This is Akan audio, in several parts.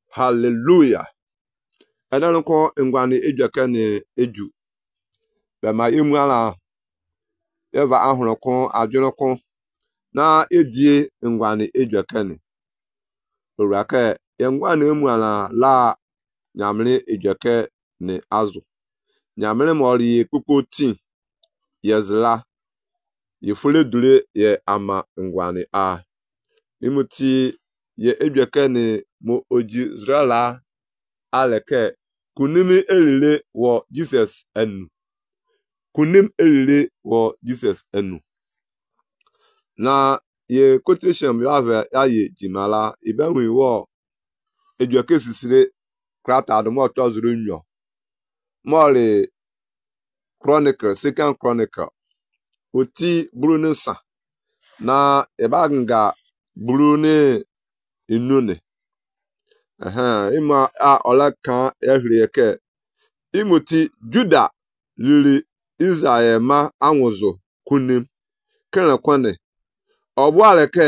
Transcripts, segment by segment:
Hallelujah. Edanko ngwani ejweke ni eju. Bema imuala eva ahuroko adwonko na edie ngwani ejweke ni. Orake ngwani emuala la nyamle ejweke ni azu. Nyamle mori kukoti yezla yefule dule ye ama ngwani a. Imuti ye ejweke ni mo oji zrala aleke kunimi elile wo Jesus enu. Kunim elile wo Jesus enu. Na ye quotation yave ya ye jimala ibenwe wo ejweke sisire krata adumo tozuru nyo. Mori Chronicle, Second Chronicle. Oti brune sa na ebanga brune inune. Ima a olakan ehrieke imuti Juda lili Israel ma anwuzo kunim kene kwane obwaleke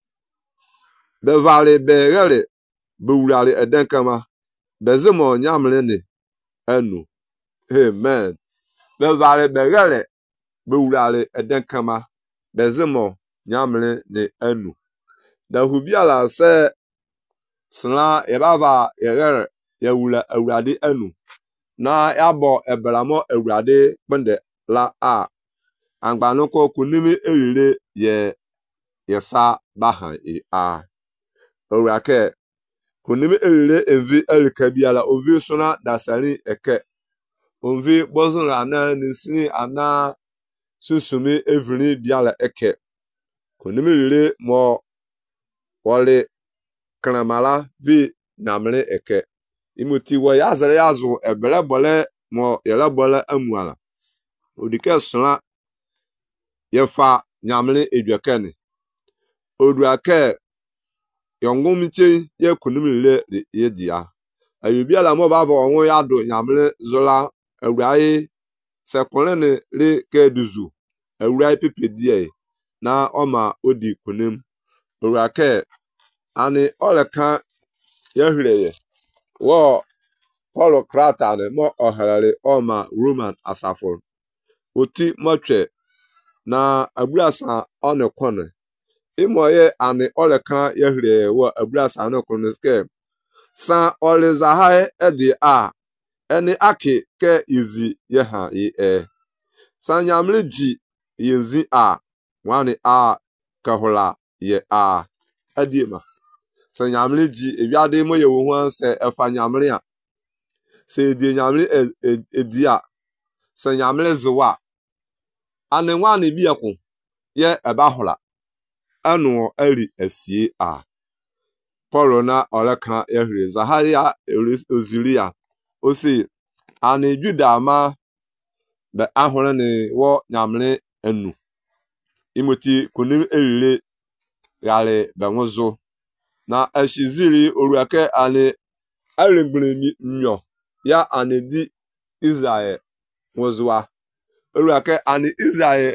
bevale begere bewulale edenkama bezemo nyamle ni enu. Amen. Bevale begere bewulale edenkama bezemo nyamle ni enu. Da hubiala se sla ebava yegere yewula awurade enu na yabo ebramo awurade kpende la a angbanoko kunimi elile ye yesa bahan a orake kunimi elile envi elikabiala ovi sona dasari eke onvi bozunra na nisini ana susumi evri biala eke kunimi elile mo wole kramala vi namle eke imuti wo yazere yazu ebele bole mo yele bole amuala odike sla yefa nyamle ejwekeni oduake yongumche ye kunimile yedia ayubiala mo bavo onwo yado nyamle zola awrai sekonene le keduzu awrai pepedie na oma odi kunim oduake ani oleka yehreye wo Paul krata ne mo oharare oma Roman asafo oti moche na abrasa onekone imoye ani oleka yehreye wo abrasa onekone ske sa olizahai edi a eni aki ke izi yeha ye sanyamle ji yezi a wani a kahula ye a adima sanyamle ji ebiade mo ye wo se efa nyamle a se di nyamle edia sanyamle zwa ane wani biekwu ye ebahula anu eri esie a Paul na oleka ehre Zaharia ozilia osi ane Juda ma be ahore ni wo nyamle enu imoti kunim elile yale benwozo na eshizili oruake ane alengbele nyo ya ane di Israel wozwa oruake ane Israel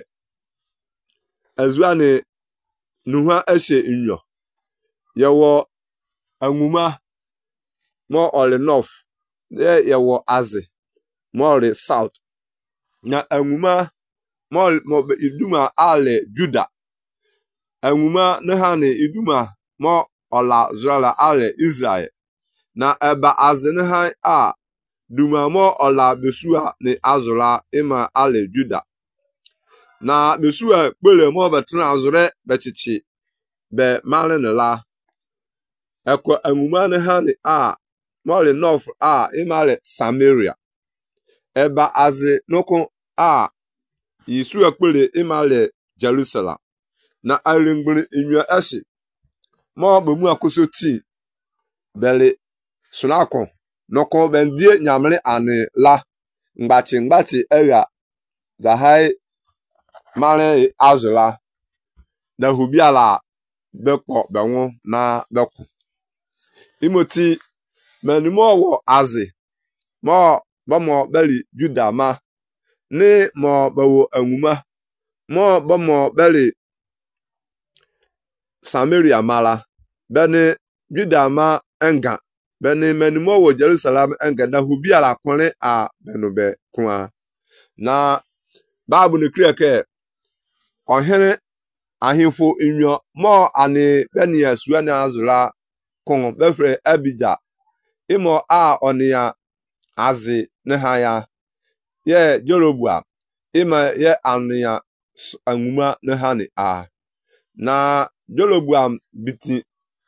ezwane nuha eshe nyo yewo anwuma mo ole north yewo aze mo ole south na anwuma mo iduma ale Juda anwuma ne ha ne iduma mo ola zrala ale Israel na eba aze ne ha a duma mo ola besua ne azura ima ale Juda na besua kpele mo betra azure bechichi be male ne la eko anwuma ne ha ne a mo ole north a ima ale Samaria eba aze noko a yisu ekpele imale Jerusalem na alengbele inyo eshi mo bemu akosoti bele sunako noko bendie nyamle ane la ngbachi eya zahai male azula na hubiala bekpo benwo na beku imoti menimo wo aze mo bomo beli Juda ma ni mo bawo anwuma mo bomo beli Samaria mala bene Juda ma enga beni menimo wo Jerusalem engeda hubi ala kwone a benube kwa na Bible ne kire ke ohene ahimfo inyo mo ani beni asua na azura kon befre Abija imo a onia azi ne ha ya ye Jeroboam ima ye ania anwuma ne ha ni a na Jeroboam biti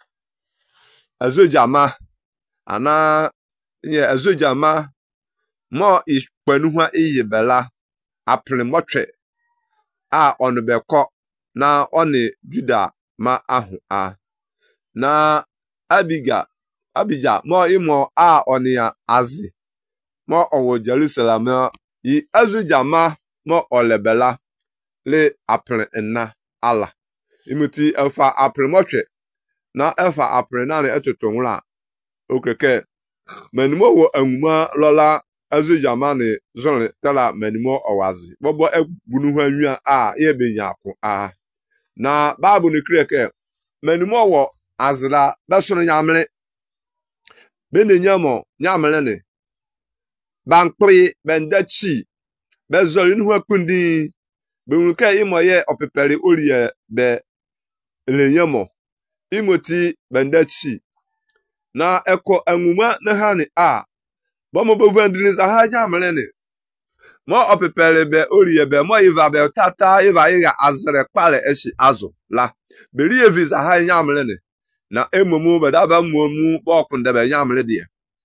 azojama ana ye azojama mo ikpanuha iyebela apre motwe a onbeko na oni Juda ma ahu a na Abija mo imo a onia azi mo owo Jerusalem yi azojama mo olebela le apre na ala imuti elfa apre motwe na elfa apre na ne etotonwura okeke menimo wo anwuma lola azojama ne zone tala menimo owazi bobo egbunu hwanwa a ye benya ko a na Bible ne kreke menimo wo azra besono nyamre benenyamo nyamre ne bankpri bendachi bezoli nu hwakundi benwuke imoye opepere oriye be elenyamo imoti bendachi na eko anwuma ne ha ne a bomo bovandini za ha nyamre ne mo opepere be oriye be mo iva be tata iva iga azre kpale eshi azu la beriye visa ha nyamre ne na emumu be daba mumu bokunde be nyamre die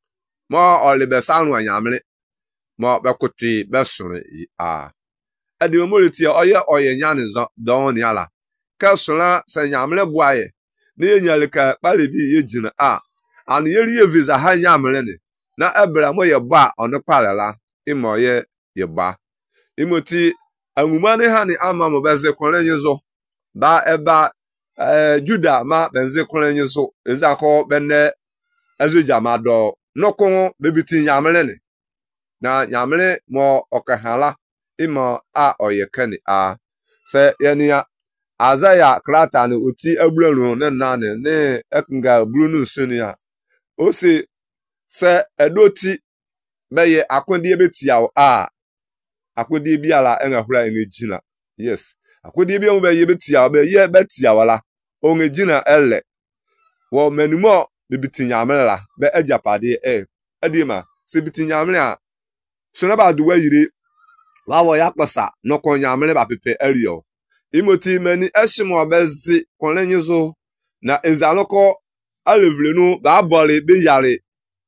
mo olibe sanu nyamre mo be kuti be sure a edi mo leti oye nyane zo don ni ala ka sura se nyamre buaye ne nyale ka kpale bi yejina a an yeriye visa ha nyamre ne na ebra mo ye ba onu kpalela imo ye ba imoti anwuma ne ha ni ama mo beze kwenye zo ba eba Juda ma benze kwenye zo ezako benne azojama do nokon bebiti nyamre ne na nyamre mo okahala imo a oyekani a se yenia azaya krata ne oti ablanu ne nane ne ekunga blunu sunia osi se edoti beye akwodie betia a akwodie biala enahura enejina yes akwodie bi mo beye betia be ye betia wala onejina ele wo menimo bibiti nyamre la be ajapade edima se biti nyamre a sona ba duwa yire wawo yakpasa no kon nyamre ba pepe erio imoti mani eshimo bezi konlenyizo na ezaloko alevlenu ba bole be yare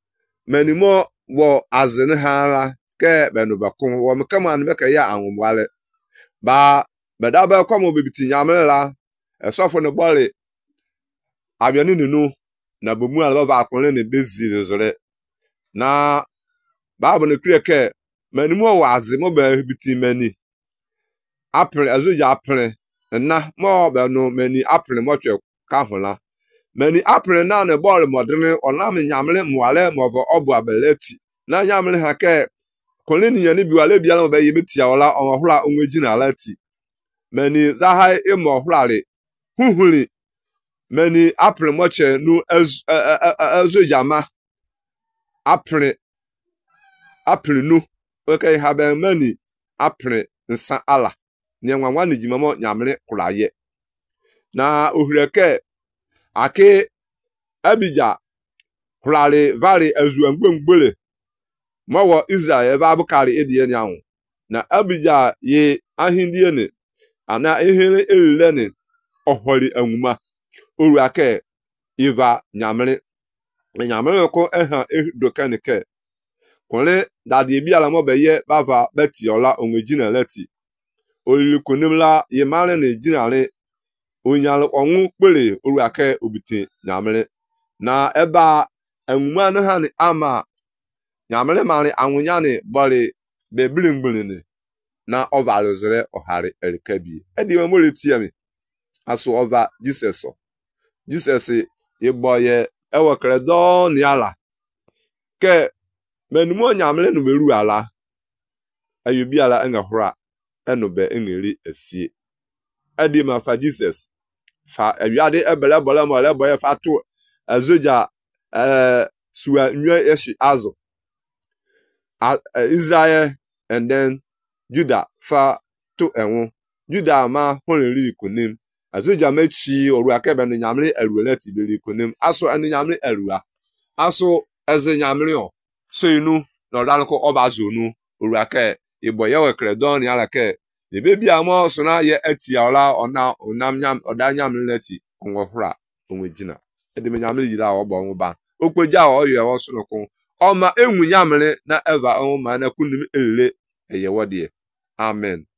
menimo wo azene hala ke benu bakon wo mekama ne beka ya anwale ba beda ba komo bibiti nyamre la esofo ne bole abianu nunu na bomu ala ba konle ne bezi zore na Bible ne kreke menimo wo azemo ba bibiti mani apre azoja apre na mo be no mani apre mo twe ka hola mani apre na ne ball modern onam nyamle mwale mobo obu abeleti na nyamle ha ke koleni yani biwale bia no be yebetia ola onhura onwejina alati mani zahai imo hurare huhuri mani apre mo che nu azojama apre nu okay haben mani apre nsa ala nyanwa ne jimamo nyamre kuraye na ohureke ake Abija hulale vale azuangbengbele mawo Israel va bukari edie nyawo na Abija ye ahindie ne ana ehere elile ne ohori anwuma oruake iva nyamre ko eha dokanike kole dadi bi ala mo beye bava betiola onwejina leti olilikunimla ye male ne jinale onyal onwu kpere oruake obite nyamre na eba anwuma ne ha ne ama nyamre mari anwunya ne bole be blingbin na ovalo zore ohare elkabi edi mo leti mi aso over Jesus ye boye ewekere do ni ala ke menumo nyamre no beru ala ayubi ala engahura enobe engeri esie edi ma fa Jesus fa awiade ebele bole mo le boye fa to azoja suwa nwa yeshi azo Israel and then Judah fa to enwo Judah ma honri ikunim azuja mechi orua kebe no nyamre aruela tibeli ikunim aso anu nyamre arua aso eze nyamre o so inu no dalko obazonu orua ke iboye wekredon ya la ke the baby amo so na ye ati ola ona onam nyam odanyam lati onwohura onwejina edeme nyamre yira obo nwba okpeja oye wo so nko ọma enwu nyamre na eva ọma na kunim ele eye wodie amen.